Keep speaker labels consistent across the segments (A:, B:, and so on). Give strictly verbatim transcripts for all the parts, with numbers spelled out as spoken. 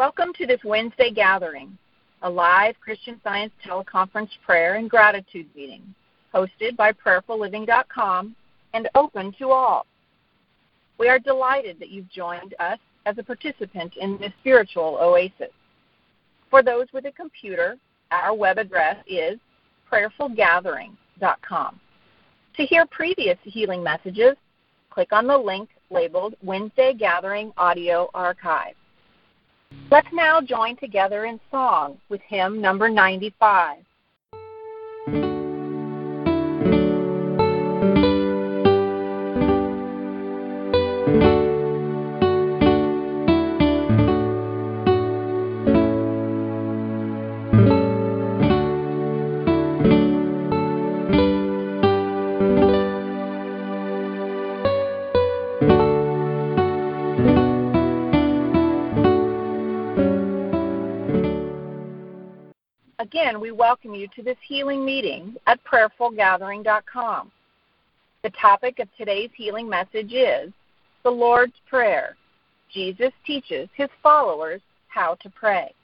A: Welcome to this Wednesday gathering, a live Christian Science teleconference prayer and gratitude meeting, hosted by prayerful living dot com and open to all. We are delighted that you've joined us as a participant in this spiritual oasis. For those with a computer, our web address is prayerful gathering dot com. To hear previous healing messages, click on the link labeled Wednesday Gathering Audio Archive. Let's now join together in song with hymn number ninety-five. Again, we welcome you to this healing meeting at prayerful gathering dot com. The topic of today's healing message is the Lord's Prayer. Jesus teaches his followers how to pray.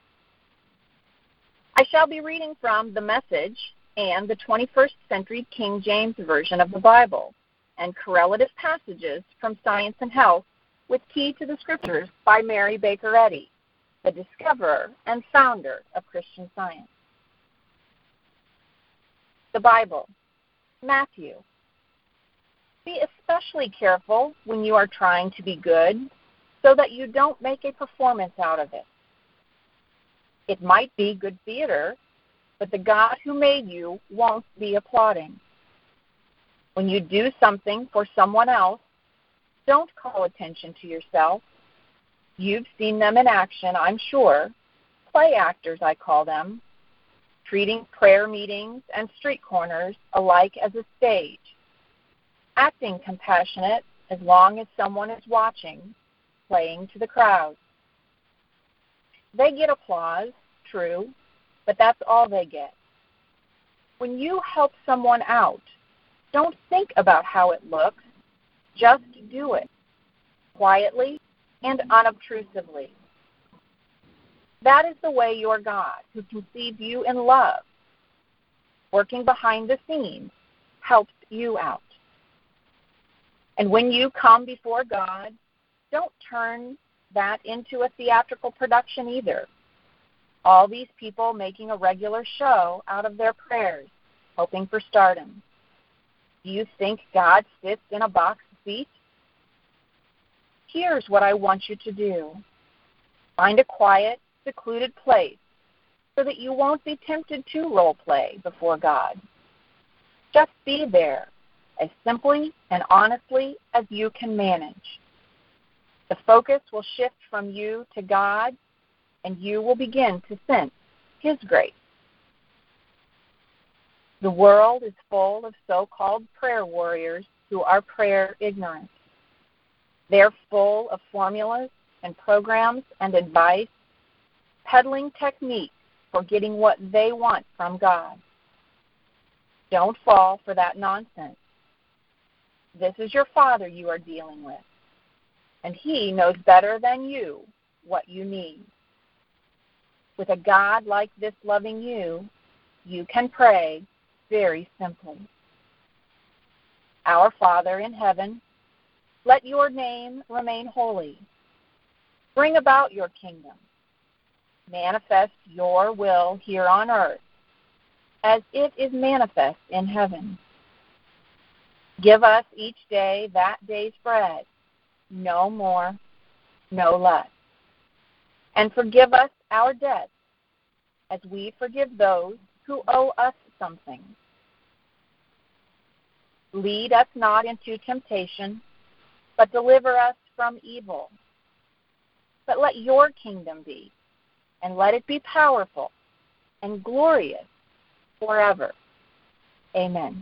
A: I shall be reading from the Message and the twenty-first century King James Version of the Bible and correlative passages from Science and Health with Key to the Scriptures by Mary Baker Eddy, the discoverer and founder of Christian Science. The Bible, Matthew. Be especially careful when you are trying to be good, so that you don't make a performance out of it. It might be good theater, but the God who made you won't be applauding. When you do something for someone else, don't call attention to yourself. You've seen them in action, I'm sure. Play actors, I call them. Treating prayer meetings and street corners alike as a stage, acting compassionate as long as someone is watching, playing to the crowd. They get applause, true, but that's all they get. When you help someone out, don't think about how it looks, just do it, quietly and unobtrusively. That is the way your God, who conceived you in love, working behind the scenes, helps you out. And when you come before God, don't turn that into a theatrical production either. All these people making a regular show out of their prayers, hoping for stardom. Do you think God sits in a box seat? Here's what I want you to do. Find a quiet, secluded place so that you won't be tempted to role play before God. Just be there as simply and honestly as you can manage. The focus will shift from you to God, and you will begin to sense his grace. The world is full of so-called prayer warriors who are prayer ignorant. They're full of formulas and programs and advice, peddling techniques for getting what they want from God. Don't fall for that nonsense. This is your Father you are dealing with, and he knows better than you what you need. With a God like this loving you, you can pray very simply. Our Father in heaven, let your name remain holy. Bring about your kingdom. Manifest your will here on earth as it is manifest in heaven. Give us each day that day's bread, no more, no less. And forgive us our debts as we forgive those who owe us something. Lead us not into temptation, but deliver us from evil. But let your kingdom be, and let it be powerful and glorious forever. Amen.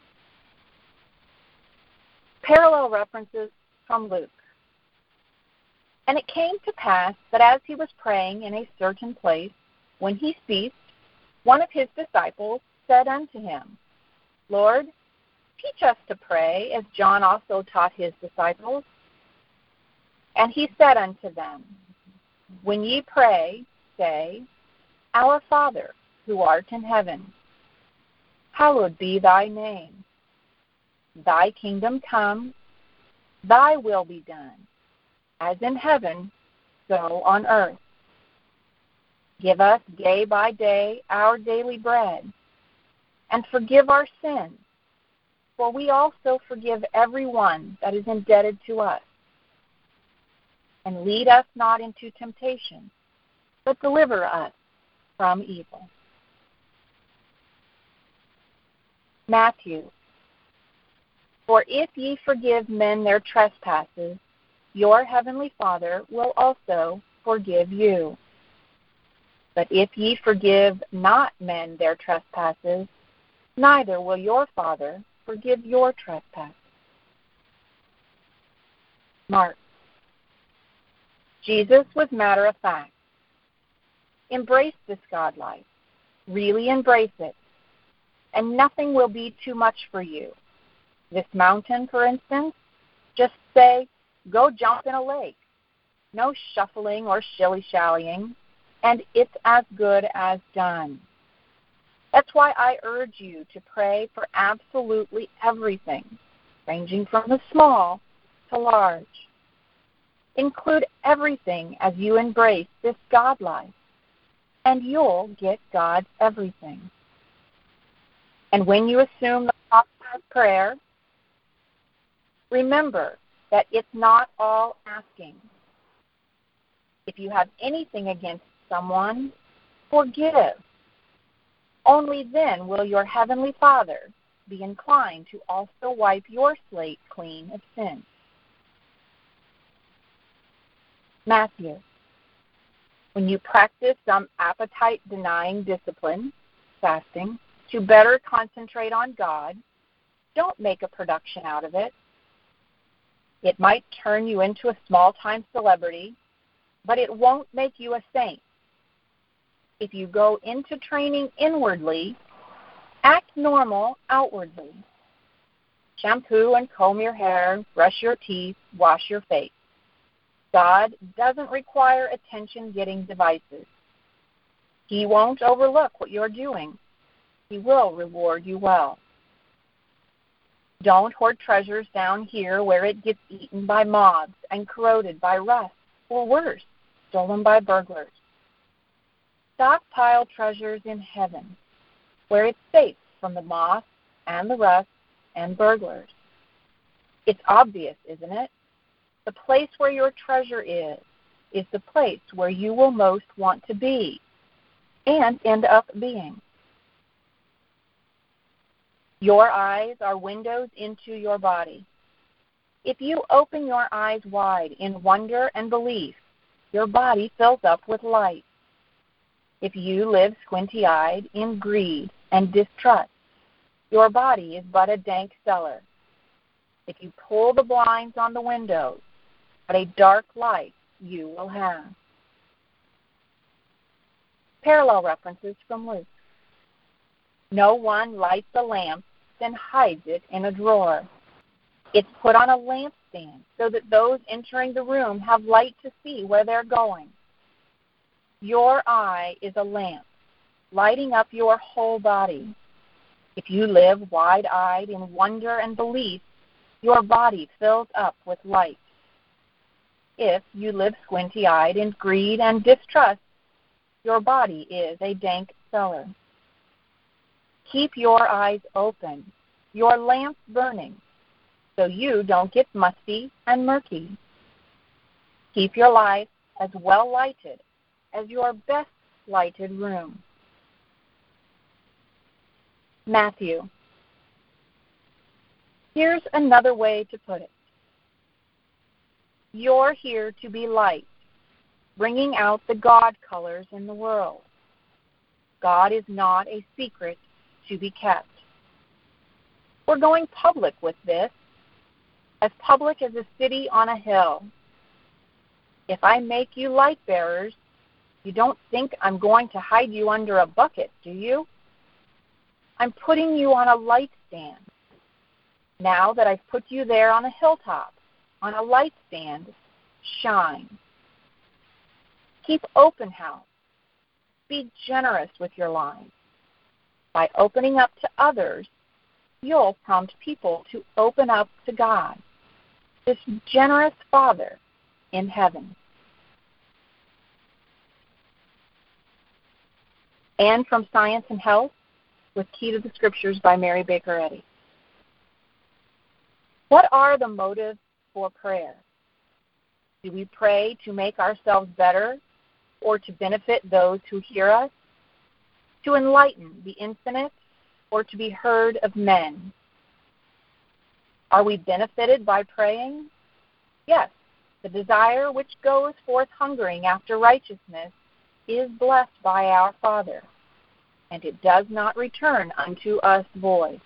A: Parallel references from Luke. And it came to pass that as he was praying in a certain place, when he ceased, one of his disciples said unto him, Lord, teach us to pray, as John also taught his disciples. And he said unto them, When ye pray, say, Our Father, who art in heaven, hallowed be thy name. Thy kingdom come, thy will be done, as in heaven, so on earth. Give us day by day our daily bread, and forgive our sins, for we also forgive everyone that is indebted to us. And lead us not into temptation, but deliver us from evil. Matthew. For if ye forgive men their trespasses, your heavenly Father will also forgive you. But if ye forgive not men their trespasses, neither will your Father forgive your trespasses. Mark. Jesus was matter of fact. Embrace this God life. Really embrace it. And nothing will be too much for you. This mountain, for instance, just say, go jump in a lake. No shuffling or shilly-shallying, and it's as good as done. That's why I urge you to pray for absolutely everything, ranging from the small to large. Include everything as you embrace this God life, and you'll get God's everything. And when you assume the posture of prayer, remember that it's not all asking. If you have anything against someone, forgive. Only then will your heavenly Father be inclined to also wipe your slate clean of sin. Matthew. When you practice some appetite-denying discipline, fasting, to better concentrate on God, don't make a production out of it. It might turn you into a small-time celebrity, but it won't make you a saint. If you go into training inwardly, act normal outwardly. Shampoo and comb your hair, brush your teeth, wash your face. God doesn't require attention-getting devices. He won't overlook what you're doing. He will reward you well. Don't hoard treasures down here where it gets eaten by moths and corroded by rust, or worse, stolen by burglars. Stockpile treasures in heaven, where it's safe from the moth and the rust and burglars. It's obvious, isn't it? The place where your treasure is, is the place where you will most want to be and end up being. Your eyes are windows into your body. If you open your eyes wide in wonder and belief, your body fills up with light. If you live squinty-eyed in greed and distrust, your body is but a dank cellar. If you pull the blinds on the windows, but a dark light you will have. Parallel references from Luke. No one lights a lamp, then hides it in a drawer. It's put on a lampstand so that those entering the room have light to see where they're going. Your eye is a lamp, lighting up your whole body. If you live wide-eyed in wonder and belief, your body fills up with light. If you live squinty-eyed in greed and distrust, your body is a dank cellar. Keep your eyes open, your lamps burning, so you don't get musty and murky. Keep your life as well lighted as your best lighted room. Matthew. Here's another way to put it. You're here to be light, bringing out the God colors in the world. God is not a secret to be kept. We're going public with this, as public as a city on a hill. If I make you light bearers, you don't think I'm going to hide you under a bucket, do you? I'm putting you on a light stand. Now that I've put you there on a hilltop, on a light stand, shine. Keep open house. Be generous with your lives. By opening up to others, you'll prompt people to open up to God, this generous Father in heaven. And from Science and Health, with Key to the Scriptures by Mary Baker Eddy. What are the motives for prayer? Do we pray to make ourselves better or to benefit those who hear us? To enlighten the infinite or to be heard of men? Are we benefited by praying? Yes, the desire which goes forth hungering after righteousness is blessed by our Father, and it does not return unto us void.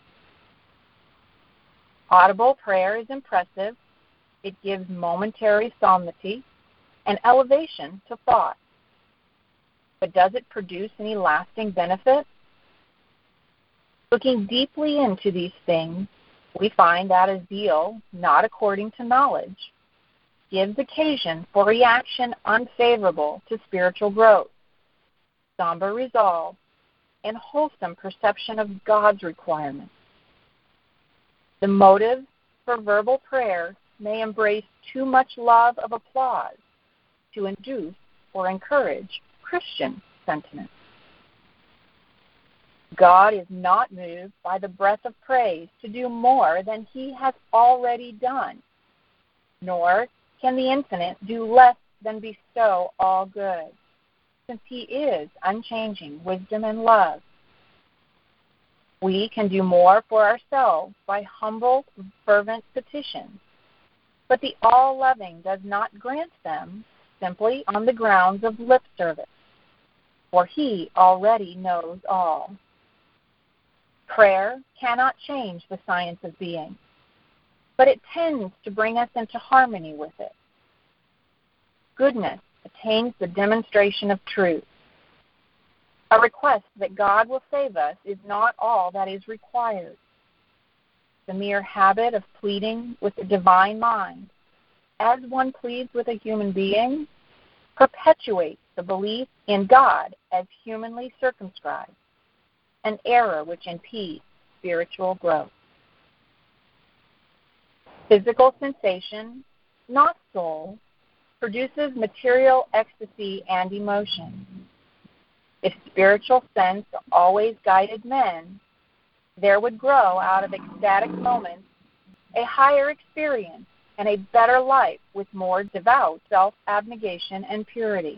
A: Audible prayer is impressive. It gives momentary solemnity and elevation to thought. But does it produce any lasting benefit? Looking deeply into these things, we find that a zeal not according to knowledge gives occasion for reaction unfavorable to spiritual growth, somber resolve, and wholesome perception of God's requirements. The motive for verbal prayer may embrace too much love of applause to induce or encourage Christian sentiments. God is not moved by the breath of praise to do more than he has already done, nor can the infinite do less than bestow all good, since he is unchanging wisdom and love. We can do more for ourselves by humble, fervent petitions, but the all-loving does not grant them simply on the grounds of lip service, for he already knows all. Prayer cannot change the science of being, but it tends to bring us into harmony with it. Goodness attains the demonstration of truth. A request that God will save us is not all that is required. The mere habit of pleading with the divine mind, as one pleads with a human being, perpetuates the belief in God as humanly circumscribed, an error which impedes spiritual growth. Physical sensation, not soul, produces material ecstasy and emotion. If spiritual sense always guided men, there would grow out of ecstatic moments a higher experience and a better life with more devout self-abnegation and purity.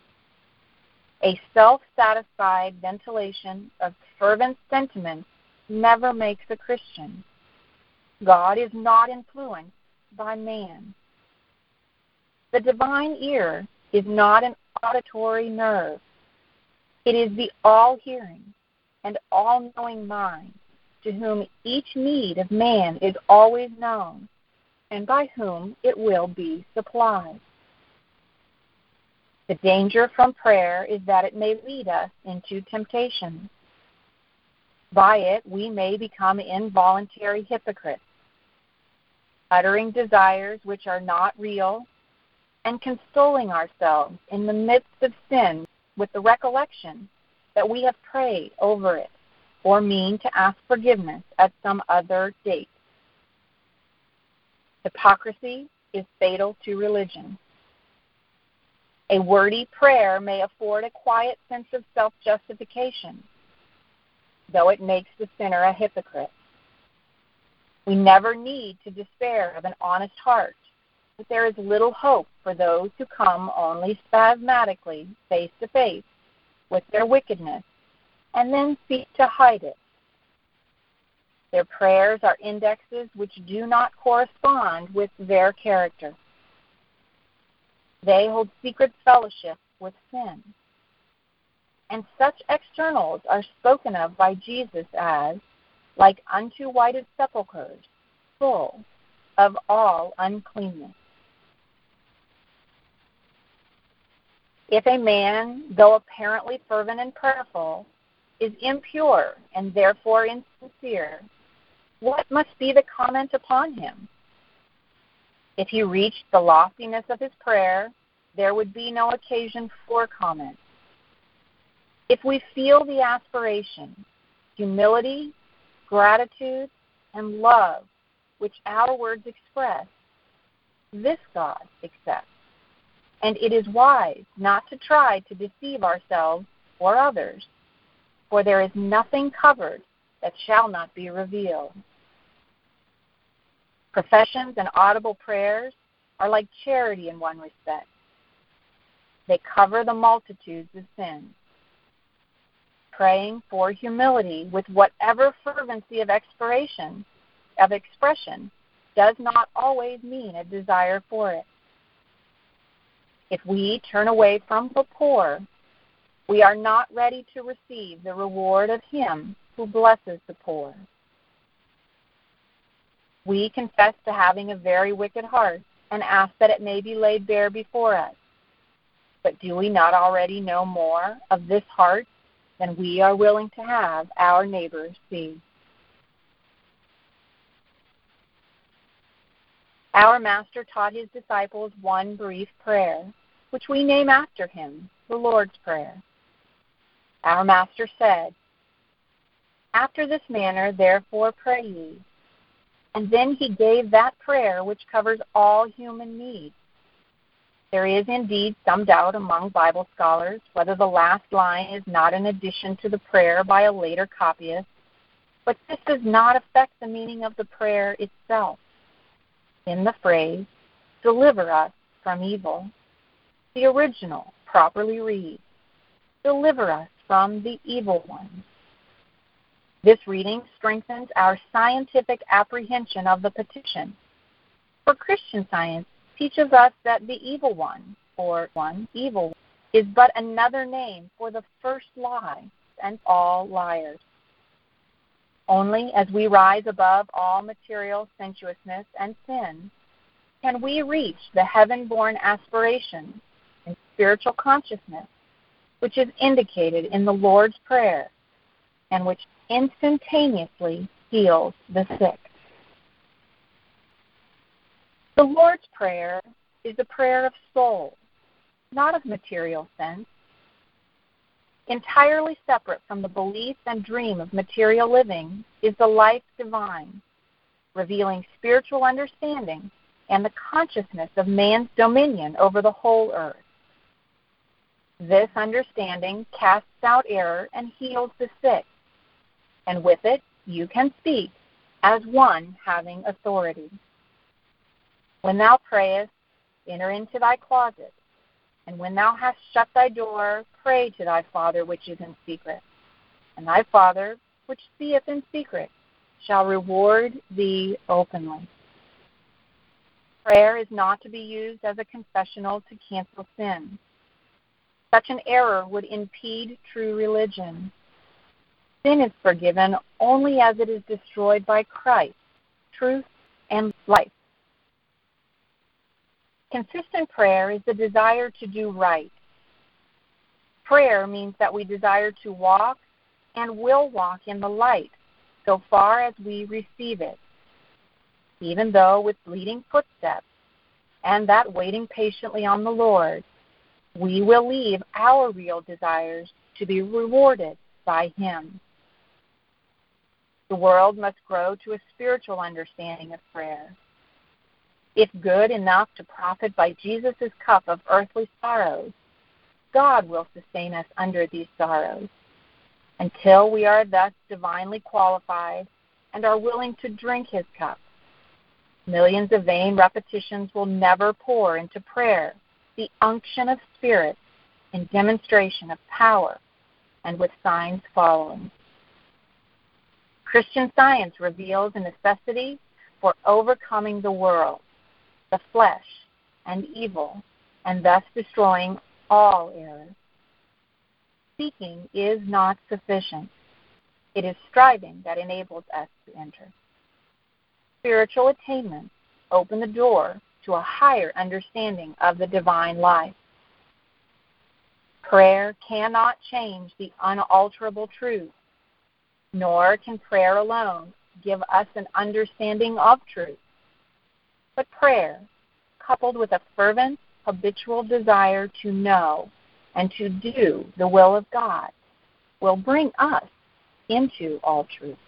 A: A self-satisfied ventilation of fervent sentiments never makes a Christian. God is not influenced by man. The divine ear is not an auditory nerve. It is the all-hearing and all-knowing mind, to whom each need of man is always known, and by whom it will be supplied. The danger from prayer is that it may lead us into temptation. By it, we may become involuntary hypocrites, uttering desires which are not real, and consoling ourselves in the midst of sin with the recollection that we have prayed over it or mean to ask forgiveness at some other date. Hypocrisy is fatal to religion. A wordy prayer may afford a quiet sense of self-justification, though it makes the sinner a hypocrite. We never need to despair of an honest heart, but there is little hope for those who come only spasmodically face to face with their wickedness and then seek to hide it. Their prayers are indexes which do not correspond with their character. They hold secret fellowship with sin. And such externals are spoken of by Jesus as, like unto whited sepulchres, full of all uncleanness. If a man, though apparently fervent and prayerful, is impure and therefore insincere, what must be the comment upon him? If he reached the loftiness of his prayer, there would be no occasion for comment. If we feel the aspiration, humility, gratitude, and love which our words express, this God accepts. And it is wise not to try to deceive ourselves or others, for there is nothing covered that shall not be revealed. Professions and audible prayers are like charity in one respect. They cover the multitudes of sins. Praying for humility with whatever fervency of expiration, of expression does not always mean a desire for it. If we turn away from the poor, we are not ready to receive the reward of Him who blesses the poor. We confess to having a very wicked heart and ask that it may be laid bare before us. But do we not already know more of this heart than we are willing to have our neighbors see? Our Master taught His disciples one brief prayer, which we name after Him, the Lord's Prayer. Our Master said, "After this manner, therefore, pray ye." And then He gave that prayer which covers all human needs. There is indeed some doubt among Bible scholars whether the last line is not an addition to the prayer by a later copyist, but this does not affect the meaning of the prayer itself. In the phrase, "Deliver us from evil," the original properly reads, "Deliver us from the evil one." This reading strengthens our scientific apprehension of the petition. For Christian Science teaches us that the evil one, or one evil, is but another name for the first lie and all liars. Only as we rise above all material sensuousness and sin can we reach the heaven-born aspiration and spiritual consciousness which is indicated in the Lord's Prayer and which instantaneously heals the sick. The Lord's Prayer is a prayer of soul, not of material sense. Entirely separate from the belief and dream of material living is the life divine, revealing spiritual understanding and the consciousness of man's dominion over the whole earth. This understanding casts out error and heals the sick, and with it you can speak as one having authority. When thou prayest, enter into thy closet, and when thou hast shut thy door, pray to thy Father which is in secret. And thy Father, which seeth in secret, shall reward thee openly. Prayer is not to be used as a confessional to cancel sin. Such an error would impede true religion. Sin is forgiven only as it is destroyed by Christ, truth, and life. Consistent prayer is the desire to do right. Prayer means that we desire to walk and will walk in the light so far as we receive it, even though with bleeding footsteps, and that waiting patiently on the Lord, we will leave our real desires to be rewarded by Him. The world must grow to a spiritual understanding of prayer. If good enough to profit by Jesus' cup of earthly sorrows, God will sustain us under these sorrows, until we are thus divinely qualified and are willing to drink His cup. Millions of vain repetitions will never pour into prayer the unction of Spirit in demonstration of power and with signs following. Christian Science reveals a necessity for overcoming the world, the flesh, and evil, and thus destroying all error. Seeking is not sufficient. It is striving that enables us to enter. Spiritual attainments open the door to a higher understanding of the divine life. Prayer cannot change the unalterable truth, nor can prayer alone give us an understanding of truth. But prayer, coupled with a fervent, habitual desire to know and to do the will of God will bring us into all truth.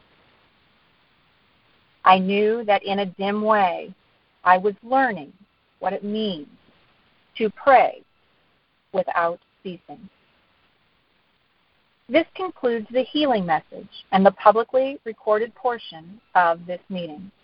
A: I knew that in a dim way I was learning what it means to pray without ceasing. This concludes the healing message and the publicly recorded portion of this meeting.